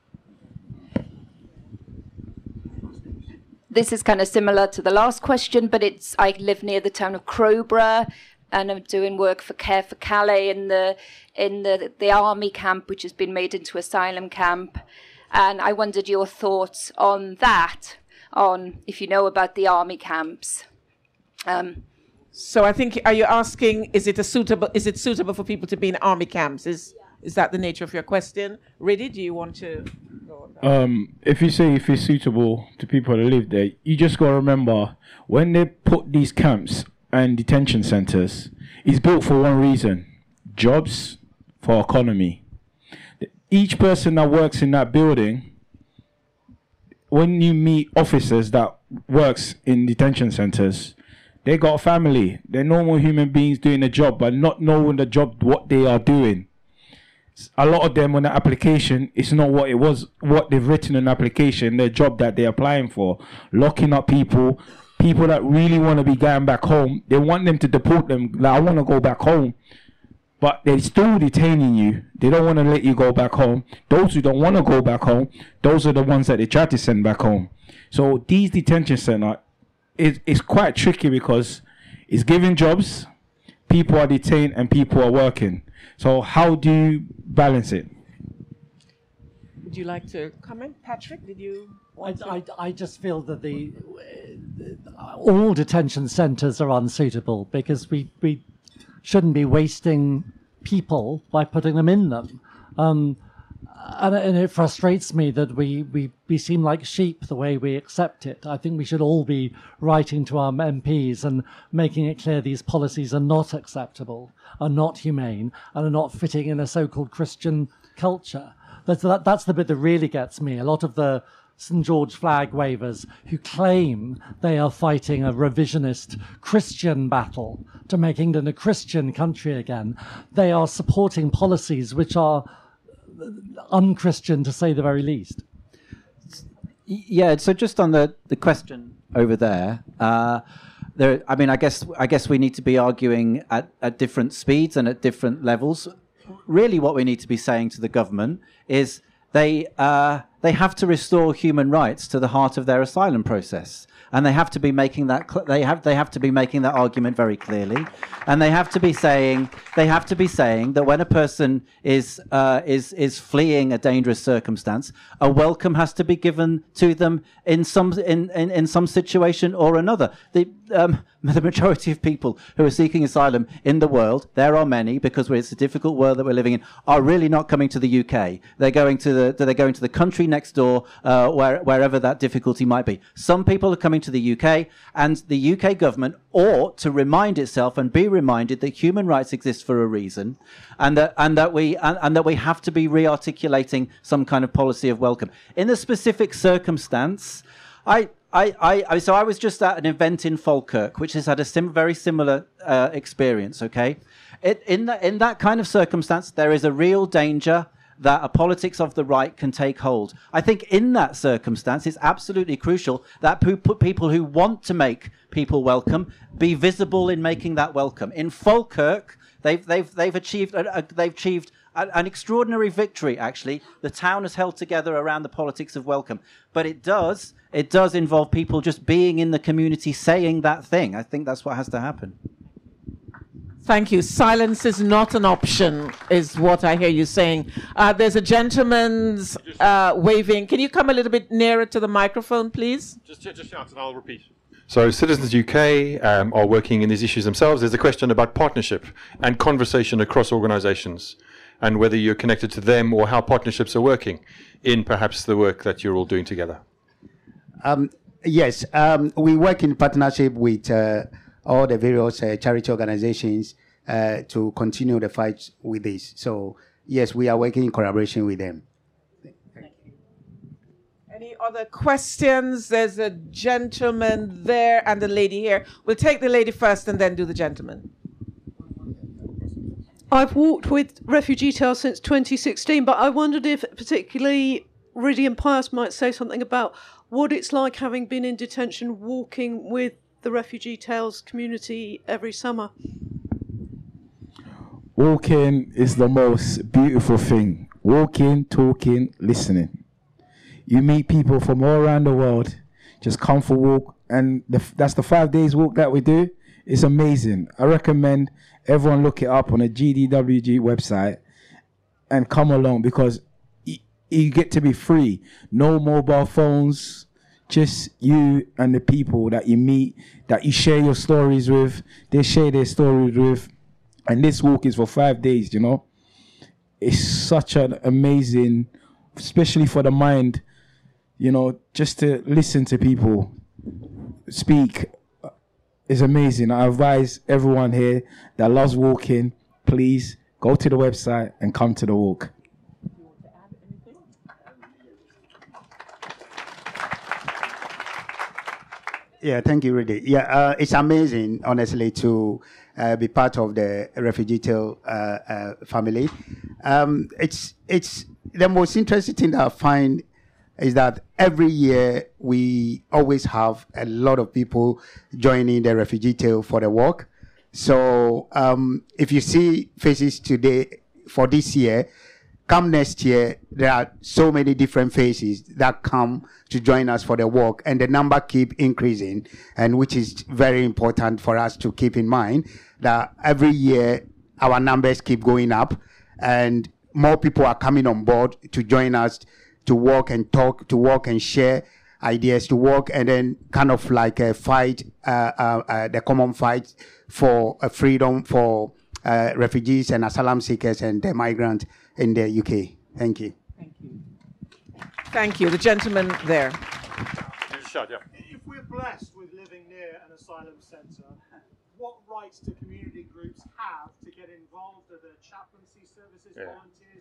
This is kind of similar to the last question, but it's I live near the town of Crowborough, and I'm doing work for Care for Calais in the in the, the army camp, which has been made into asylum camp. And I wondered your thoughts on that, on if you know about the army camps. Um, so I think, are you asking, is it a suitable? Is it suitable for people to be in army camps? Is is that the nature of your question? Riddy, do you want to go on that? Um, if you say if it's suitable to people that live there, you just got to remember when they put these camps and detention centers, it's built for one reason: jobs for economy. Each person that works in that building, when you meet officers that works in detention centers, they got a family. They're normal human beings doing a job, but not knowing the job, what they are doing. A lot of them on the application, it's not what it was, what they've written in the application, their job that they're applying for. Locking up people, people that really want to be going back home. They want them to deport them. Like, I want to go back home. But they're still detaining you. They don't want to let you go back home. Those who don't want to go back home, those are the ones that they try to send back home. So these detention centers, it, it's quite tricky because it's giving jobs, people are detained and people are working. So how do you balance it? Would you like to comment? Patrick, did you? I, I, I just feel that the uh, all detention centres are unsuitable because we, we shouldn't be wasting people by putting them in them. Um, and, and it frustrates me that we, we, we seem like sheep the way we accept it. I think we should all be writing to our M Ps and making it clear these policies are not acceptable, are not humane, and are not fitting in a so-called Christian culture. That's, that, that's the bit that really gets me. A lot of the Saint George flag wavers who claim they are fighting a revisionist Christian battle to make England a Christian country again, they are supporting policies which are un-Christian, to say the very least. Yeah, so just on the, the question over there, uh, there, I mean, I guess I guess we need to be arguing at, at different speeds and at different levels. Really, what we need to be saying to the government is they uh, they have to restore human rights to the heart of their asylum process, and they have to be making that cl- they have they have to be making that argument very clearly, and they have to be saying they have to be saying that when a person is uh, is is fleeing a dangerous circumstance, a welcome has to be given to them in some in, in, in some situation or another. The um, the majority of people who are seeking asylum in the world, there are many, because it's a difficult world that we're living in, are really not coming to the U K. They're going to the they're going to the country next door, uh, where, wherever that difficulty might be. Some people are coming to the U K, and the U K government ought to remind itself and be reminded that human rights exist for a reason, and that and that we and, and that we have to be re-articulating some kind of policy of welcome in the specific circumstance. I. I, I, I, so I was just at an event in Falkirk, which has had a sim, very similar uh, experience. Okay, it, in that in that kind of circumstance, there is a real danger that a politics of the right can take hold. I think in that circumstance, it's absolutely crucial that pe- people who want to make people welcome be visible in making that welcome. In Falkirk, they've they've they've achieved a, a, they've achieved. An extraordinary victory, actually. The town has held together around the politics of welcome. But it does, it does involve people just being in the community saying that thing. I think that's what has to happen. Thank you. Silence is not an option, is what I hear you saying. Uh, there's a gentleman's uh, waving. Can you come a little bit nearer to the microphone, please? Just, just shout and I'll repeat. So Citizens U K um, are working in these issues themselves. There's a question about partnership and conversation across organizations, and whether you're connected to them or how partnerships are working in perhaps the work that you're all doing together. Um, yes, um, we work in partnership with uh, all the various uh, charity organizations uh, to continue the fight with this. So, yes, we are working in collaboration with them. Thank you. Any other questions? There's a gentleman there and a lady here. We'll take the lady first and then do the gentleman. I've walked with Refugee Tales since twenty sixteen, but I wondered if particularly Rudy and Pius might say something about what it's like having been in detention, walking with the Refugee Tales community every summer. Walking is the most beautiful thing. Walking, talking, listening. You meet people from all around the world, just come for a walk, and the, that's the five days walk that we do. It's amazing. I recommend everyone look it up on the G D W G website and come along, because y- you get to be free. No mobile phones, just you and the people that you meet, that you share your stories with. They share their stories with. And this walk is for five days, you know. It's such an amazing, especially for the mind, you know, just to listen to people speak. It's amazing. I advise everyone here that loves walking, please go to the website and come to the walk. Yeah, thank you, Rudy. Yeah, uh, it's amazing, honestly, to uh, be part of the Refugee Tale uh, uh, family. Um, it's it's the most interesting thing that I find is that every year we always have a lot of people joining the Refugee Tale for the walk. So um, if you see faces today for this year, come next year, there are so many different faces that come to join us for the walk, and the number keep increasing, and which is very important for us to keep in mind that every year our numbers keep going up, and more people are coming on board to join us to walk and talk, to walk and share ideas, to walk and then kind of like a fight, uh, uh, uh, the common fight for uh, freedom for uh, refugees and asylum seekers and the migrants in the U K. Thank you. Thank you. Thank you. The gentleman there. If we're blessed with living near an asylum centre, what rights do community groups have to get involved? Are there chaplaincy services, yeah. volunteers?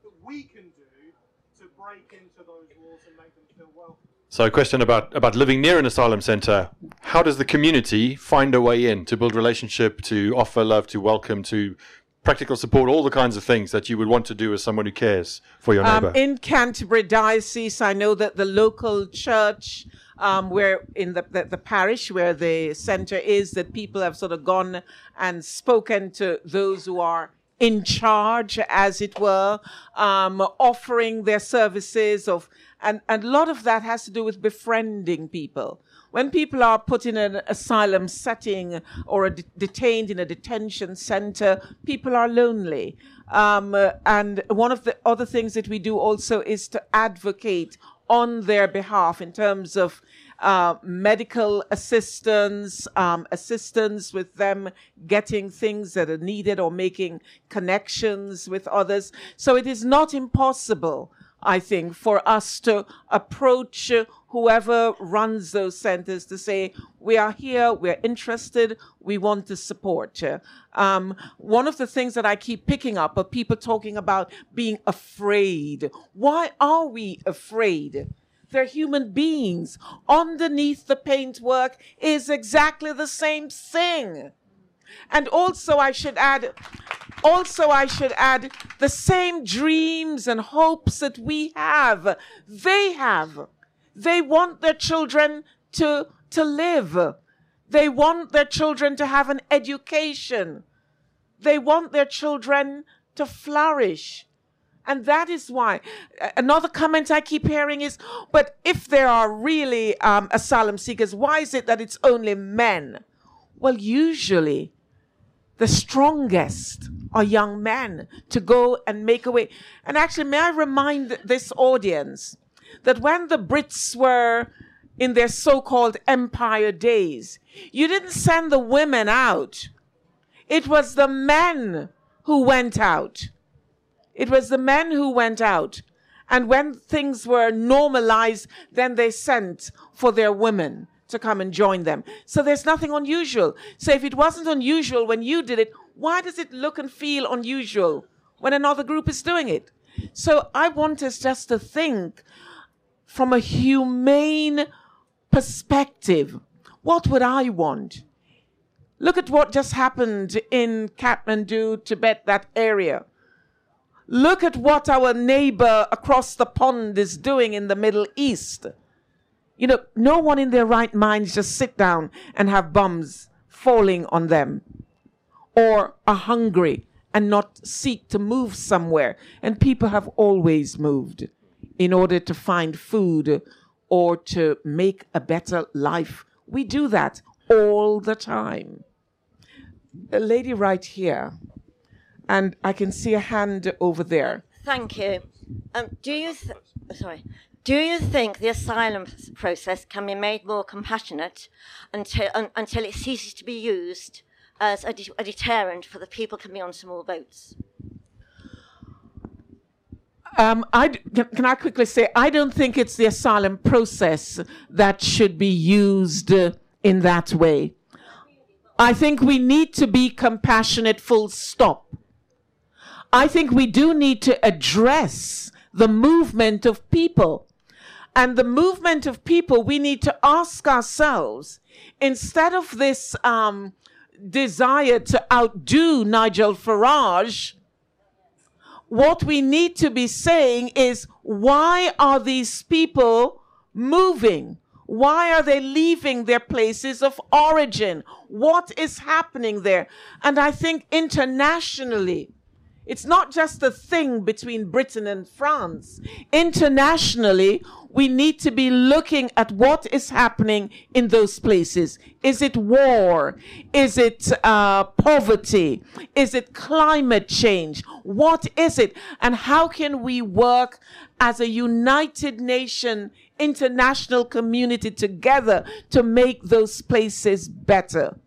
that we can do to break into those walls and make them feel welcome? So a question about, about living near an asylum centre. How does the community find a way in to build relationship, to offer love, to welcome, to practical support, all the kinds of things that you would want to do as someone who cares for your neighbour? Um, in Canterbury Diocese, I know that the local church, um, where in the, the, the parish where the centre is, that people have sort of gone and spoken to those who are in charge, as it were, um, offering their services of, and, and a lot of that has to do with befriending people. When people are put in an asylum setting or a de- detained in a detention center, people are lonely. Um, uh, and one of the other things that we do also is to advocate on their behalf in terms of uh, medical assistance, um, assistance with them getting things that are needed or making connections with others. So it is not impossible, I think, for us to approach uh, whoever runs those centers to say, we are here, we're interested, we want to support you. Um, one of the things that I keep picking up are people talking about being afraid. Why are we afraid? They're human beings. Underneath the paintwork is exactly the same thing. And also I should add, also I should add, the same dreams and hopes that we have, they have. They want their children to, to live. They want their children to have an education. They want their children to flourish. And that is why. Another comment I keep hearing is, but if there are really um, asylum seekers, why is it that it's only men? Well, usually the strongest are young men to go and make a way. And actually, may I remind this audience that when the Brits were in their so-called empire days, you didn't send the women out. It was the men who went out. It was the men who went out. And when things were normalized, then they sent for their women to come and join them. So there's nothing unusual. So if it wasn't unusual when you did it, why does it look and feel unusual when another group is doing it? So I want us just to think from a humane perspective. What would I want? Look at what just happened in Kathmandu, Tibet, that area. Look at what our neighbor across the pond is doing in the Middle East. You know, no one in their right minds just sit down and have bombs falling on them, or are hungry and not seek to move somewhere. And people have always moved in order to find food or to make a better life. We do that all the time. The lady right here, and I can see a hand over there. Thank you. Um, do you, th- sorry, do you think the asylum process can be made more compassionate until un- until it ceases to be used as a, de- a deterrent for the people coming on small boats? Um, I, can I quickly say, I don't think it's the asylum process that should be used uh, in that way. I think we need to be compassionate, full stop. I think we do need to address the movement of people. And the movement of people, we need to ask ourselves, instead of this um, desire to outdo Nigel Farage, what we need to be saying is, why are these people moving? Why are they leaving their places of origin? What is happening there? And I think internationally, it's not just a thing between Britain and France. Internationally, we need to be looking at what is happening in those places. Is it war? Is it uh, poverty? Is it climate change? What is it? And how can we work as a United Nation international community together to make those places better?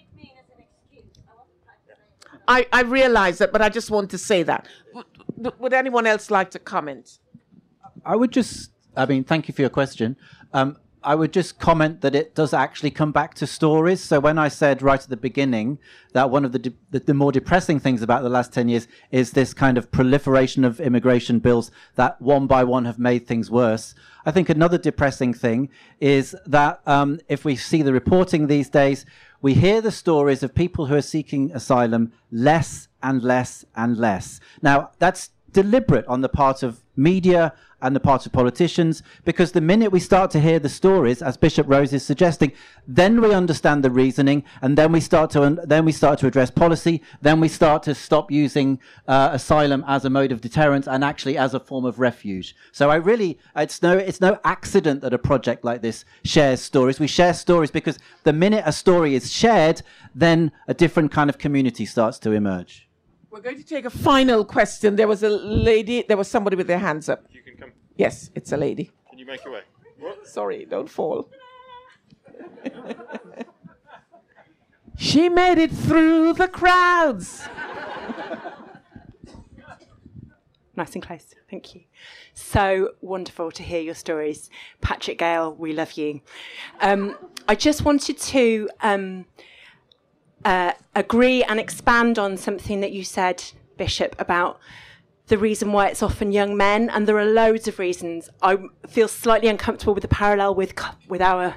I, I realize that, but I just want to say that. W- would anyone else like to comment? I would just, I mean, thank you for your question. Um, I would just comment that it does actually come back to stories. So when I said right at the beginning that one of the, de- the, the more depressing things about the last ten years is this kind of proliferation of immigration bills that one by one have made things worse, I think another depressing thing is that um, if we see the reporting these days, we hear the stories of people who are seeking asylum less and less and less. Now, that's deliberate on the part of media and the part of politicians, because the minute we start to hear the stories, as Bishop Rose is suggesting, then we understand the reasoning, and then we start to un- then we start to address policy. Then we start to stop using uh, asylum as a mode of deterrence and actually as a form of refuge. So I really, it's no it's no accident that a project like this shares stories. We share stories because the minute a story is shared, then a different kind of community starts to emerge. We're going to take a final question. There was a lady, there was somebody with their hands up. You can come. Yes, it's a lady. Can you make your way? What? Sorry, don't fall. She made it through the crowds. Nice and close. Thank you. So wonderful to hear your stories. Patrick Gale, we love you. Um, I just wanted to... Um, Uh, agree and expand on something that you said, Bishop, about the reason why it's often young men, and there are loads of reasons. I feel slightly uncomfortable with the parallel with with our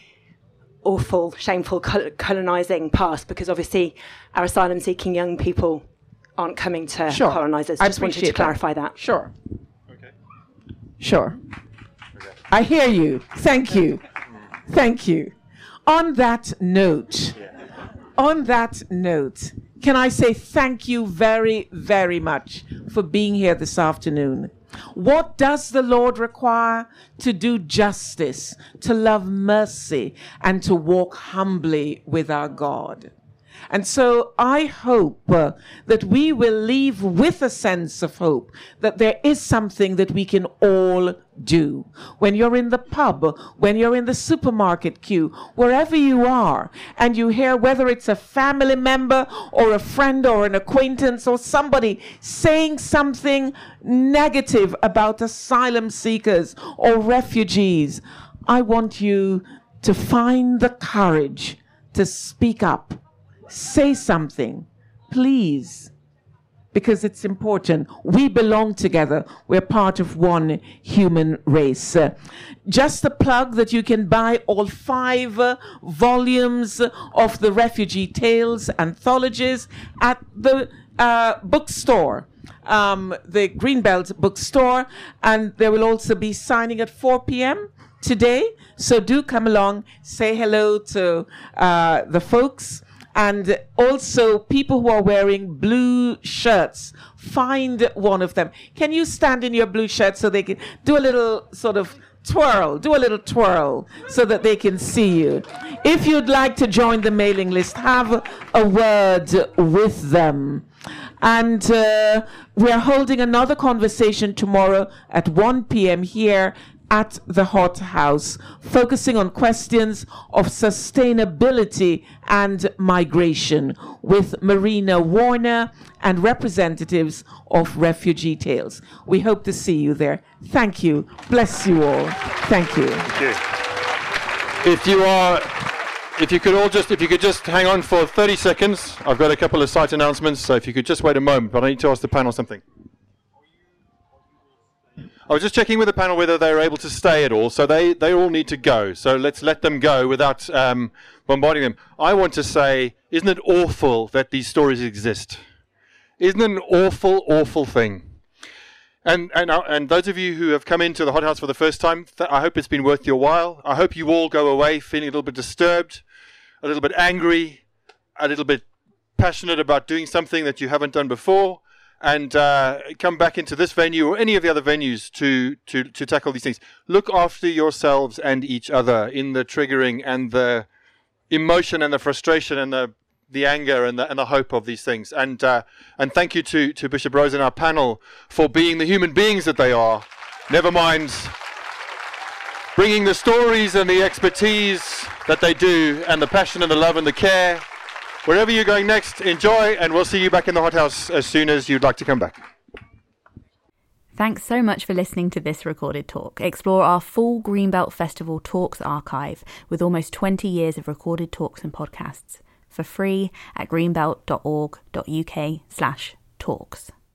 awful, shameful colonising past, because obviously our asylum-seeking young people aren't coming to sure. colonisers. I just wanted to clarify that. that. Sure. Okay. Sure. Okay. I hear you. Thank you. Thank you. On that note... Yeah. On that note, can I say thank you very, very much for being here this afternoon. What does the Lord require? To do justice, to love mercy, and to walk humbly with our God. And so I hope uh, that we will leave with a sense of hope that there is something that we can all do. When you're in the pub, when you're in the supermarket queue, wherever you are, and you hear whether it's a family member or a friend or an acquaintance or somebody saying something negative about asylum seekers or refugees, I want you to find the courage to speak up. Say something, please, because it's important. We belong together. We're part of one human race. Uh, just a plug that you can buy all five uh, volumes of the Refugee Tales anthologies at the uh, bookstore, um, the Greenbelt bookstore, and there will also be signing at four p.m. today. So do come along, say hello to uh, the folks. And also people who are wearing blue shirts, find one of them. Can you stand in your blue shirt so they can do a little sort of twirl, do a little twirl so that they can see you. If you'd like to join the mailing list, have a word with them. And uh, we're holding another conversation tomorrow at one p.m. here at the Hot House, focusing on questions of sustainability and migration with Marina Warner and representatives of Refugee Tales. We hope to see you there. Thank you. Bless you all. Thank you. Thank you. If you are, if you could all just, if you could just hang on for thirty seconds. I've got a couple of site announcements, so if you could just wait a moment, but I need to ask the panel something. I was just checking with the panel whether they were able to stay at all. So they, they all need to go. So let's let them go without um, bombarding them. I want to say, isn't it awful that these stories exist? Isn't it an awful, awful thing? And and uh, and those of you who have come into the Hot House for the first time, th- I hope it's been worth your while. I hope you all go away feeling a little bit disturbed, a little bit angry, a little bit passionate about doing something that you haven't done before. And uh, come back into this venue or any of the other venues to, to, to tackle these things. Look after yourselves and each other in the triggering and the emotion and the frustration and the the anger and the and the hope of these things. And uh, and thank you to, to Bishop Rose and our panel for being the human beings that they are. Never mind bringing the stories and the expertise that they do and the passion and the love and the care. Wherever you're going next, enjoy, and we'll see you back in the Hot House as soon as you'd like to come back. Thanks so much for listening to this recorded talk. Explore our full Greenbelt Festival Talks archive with almost twenty years of recorded talks and podcasts for free at greenbelt.org.uk slash talks.